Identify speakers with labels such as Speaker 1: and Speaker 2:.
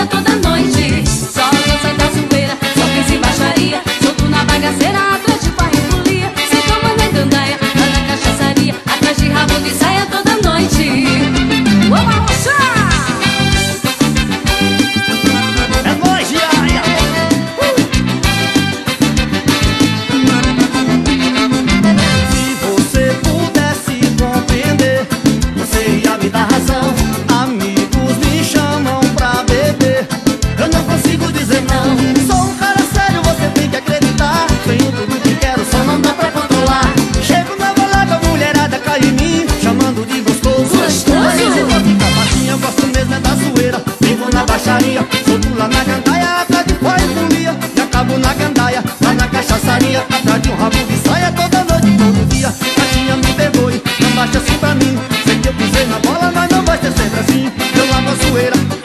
Speaker 1: toda noite. Só gosta da zoeira, só pensa em baixaria. Solto na bagaceira, atrás de farra e folia. Se toma na gandaia, lá na cachaçaria. Atrás de rabo de saia toda noite. Vamos almoçar!
Speaker 2: É nóis, Iaia! Se você pudesse compreender, você ia me dar razão. Amigos me chamam pra beber, eu não consigo dizer não. Sou um cara sério, você tem que acreditar. Tenho tudo que quero, só não dá pra controlar. Chego na balada, a mulherada cai em mim, chamando de gostoso. Mas eu vou ficar baixinha, eu gosto mesmo é da zoeira. Vivo na baixaria, solto lá na gandaia, atrás de pó e folia. E acabo na gandaia, lá na cachaçaria, atrás de um rabo de saia toda noite, todo dia. Gatinha, me perdoe, não bate assim pra mim. Sei que eu pisei na bola, mas não vai ser sempre assim. Eu amo a zoeira,